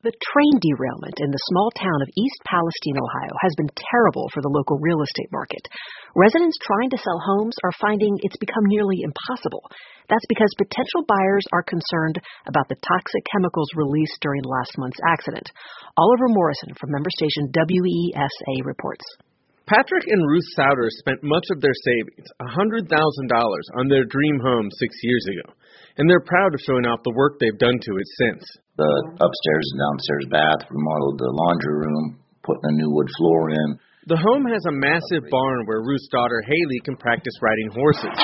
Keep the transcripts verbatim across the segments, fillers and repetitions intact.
The train derailment in the small town of East Palestine, Ohio, has been terrible for the local real estate market. Residents trying to sell homes are finding it's become nearly impossible. That's because potential buyers are concerned about the toxic chemicals released during last month's accident. Oliver Morrison from member station W E S A reports. Patrick and Ruth Souter spent much of their savings, one hundred thousand dollars, on their dream home six years ago, and they're proud of showing off the work they've done to it since. The upstairs and downstairs bath, remodeled the laundry room, putting a new wood floor in. The home has a massive barn where Ruth's daughter Haley can practice riding horses.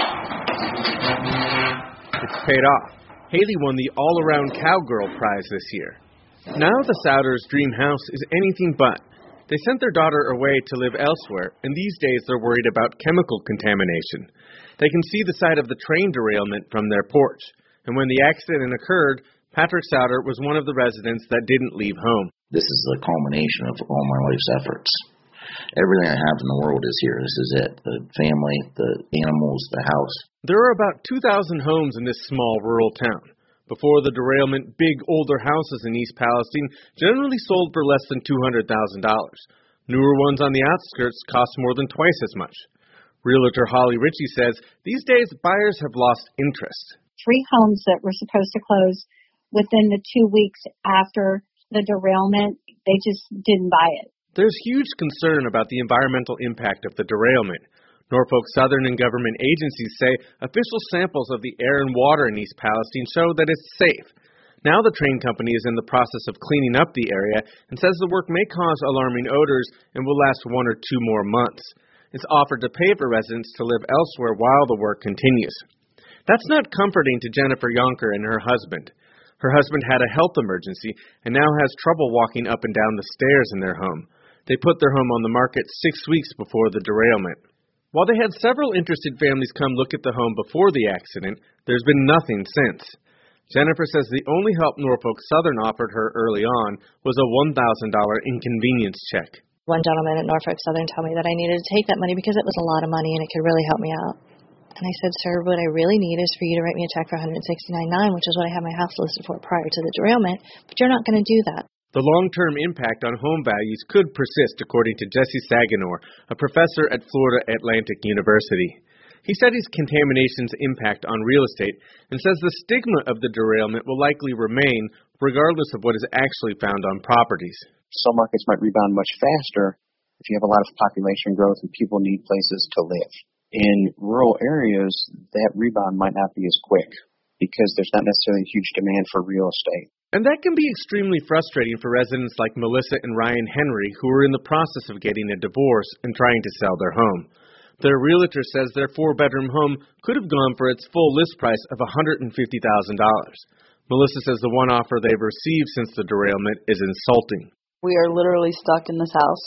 It's paid off. Haley won the all-around cowgirl prize this year. Now the Souters' dream house is anything but. They sent their daughter away to live elsewhere, and these days they're worried about chemical contamination. They can see the site of the train derailment from their porch, and when the accident occurred, Patrick Souter was one of the residents that didn't leave home. This is the culmination of all my life's efforts. Everything I have in the world is here. This is it. The family, the animals, the house. There are about two thousand homes in this small rural town. Before the derailment, big, older houses in East Palestine generally sold for less than two hundred thousand dollars. Newer ones on the outskirts cost more than twice as much. Realtor Holly Ritchie says these days buyers have lost interest. Three homes that were supposed to close within the two weeks after the derailment, they just didn't buy it. There's huge concern about the environmental impact of the derailment. Norfolk Southern and government agencies say official samples of the air and water in East Palestine show that it's safe. Now the train company is in the process of cleaning up the area and says the work may cause alarming odors and will last one or two more months. It's offered to pay for residents to live elsewhere while the work continues. That's not comforting to Jennifer Yonker and her husband. Her husband had a health emergency and now has trouble walking up and down the stairs in their home. They put their home on the market six weeks before the derailment. While they had several interested families come look at the home before the accident, there's been nothing since. Jennifer says the only help Norfolk Southern offered her early on was a one thousand dollars inconvenience check. One gentleman at Norfolk Southern told me that I needed to take that money because it was a lot of money and it could really help me out. And I said, sir, what I really need is for you to write me a check for one hundred sixty-nine thousand dollars, which is what I had my house listed for prior to the derailment, but you're not going to do that. The long-term impact on home values could persist, according to Jesse Saganor, a professor at Florida Atlantic University. He studies contamination's impact on real estate and says the stigma of the derailment will likely remain regardless of what is actually found on properties. Some markets might rebound much faster if you have a lot of population growth and people need places to live. In rural areas, that rebound might not be as quick because there's not necessarily a huge demand for real estate. And that can be extremely frustrating for residents like Melissa and Ryan Henry, who are in the process of getting a divorce and trying to sell their home. Their realtor says their four-bedroom home could have gone for its full list price of one hundred fifty thousand dollars. Melissa says the one offer they've received since the derailment is insulting. We are literally stuck in this house.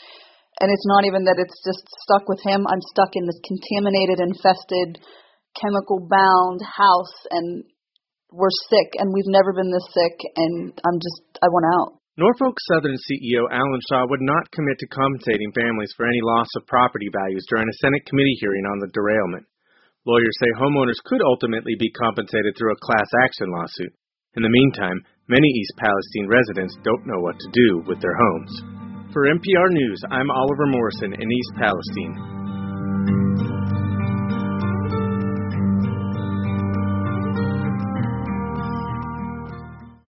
And it's not even that it's just stuck with him. I'm stuck in this contaminated, infested, chemical-bound house, and we're sick, and we've never been this sick, and I'm just, I want out. Norfolk Southern C E O Alan Shaw would not commit to compensating families for any loss of property values during a Senate committee hearing on the derailment. Lawyers say homeowners could ultimately be compensated through a class action lawsuit. In the meantime, many East Palestine residents don't know what to do with their homes. For N P R News, I'm Oliver Morrison in East Palestine.